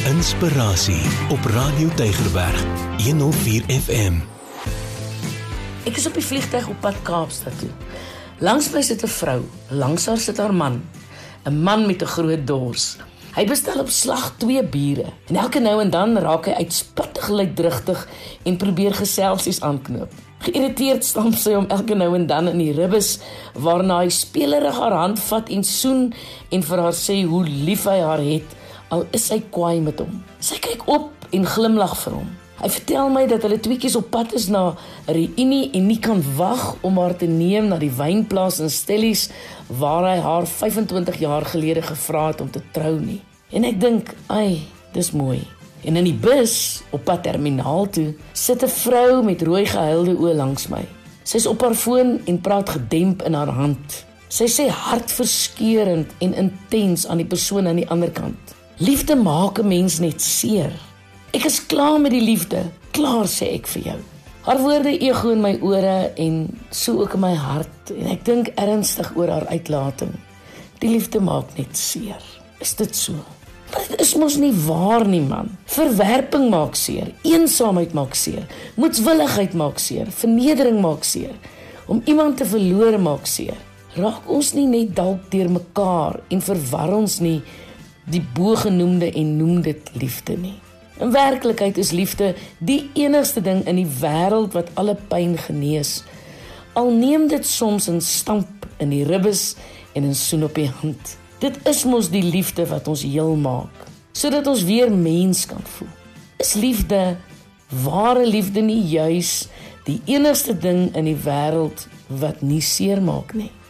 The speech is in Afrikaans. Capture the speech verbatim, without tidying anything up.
Inspirasie op Radio Tygerberg honderd vier F M. Ek is op die vliegtuig op pad Kaapstad toe. Langs my sit 'n vrou, langs haar sit haar man. 'n Man met 'n groot dors. Hy bestel op slag twee biere en elke nou en dan raak hy uitspattig luidrigtig en probeer geselsies aanknoop. Geïrriteerd stamp sy om elke nou en dan in die ribbes, waarna hy spelerig haar hand vat en soen en vir haar sê hoe lief hy haar het, al is hy kwaai met hom. Sy kyk op en glimlag vir hom. Hy vertel my dat hulle tweekies op pad is na 'n reunie en nie kan wag om haar te neem na die wynplaas in Stellies, waar hy haar vyfentwintig jaar gelede gevra het om te trou nie. En ek dink, ai, dis mooi. En in die bus, op pad terminaal toe, sit 'n vrou met rooi gehuilde oë langs my. Sy is op haar foon en praat gedemp in haar hand. Sy sê hartverskeurend en intens aan die persoon aan die ander kant: liefde maak 'n mens net seer. Ek is klaar met die liefde, klaar, sê ek vir jou. Haar woorde ego in my ore en so ook in my hart, en ek dink ernstig oor haar uitlating. Die liefde maak net seer. Is dit so? Maar dit is mos nie waar nie, man. Verwerping maak seer, eensaamheid maak seer, moedswilligheid maak seer, vernedering maak seer, om iemand te verloor maak seer. Raak ons nie net dalk deur mekaar en verwar ons nie die bogenoemde en noem dit liefde nie. In werklikheid is liefde die enigste ding in die wêreld wat alle pyn genees. Al neem dit soms 'n stamp in die ribbes en 'n soen op die hand. Dit is mos die liefde wat ons heel maak, sodat ons weer mens kan voel. Is liefde, ware liefde, nie juis die enigste ding in die wêreld wat nie seer maak nie?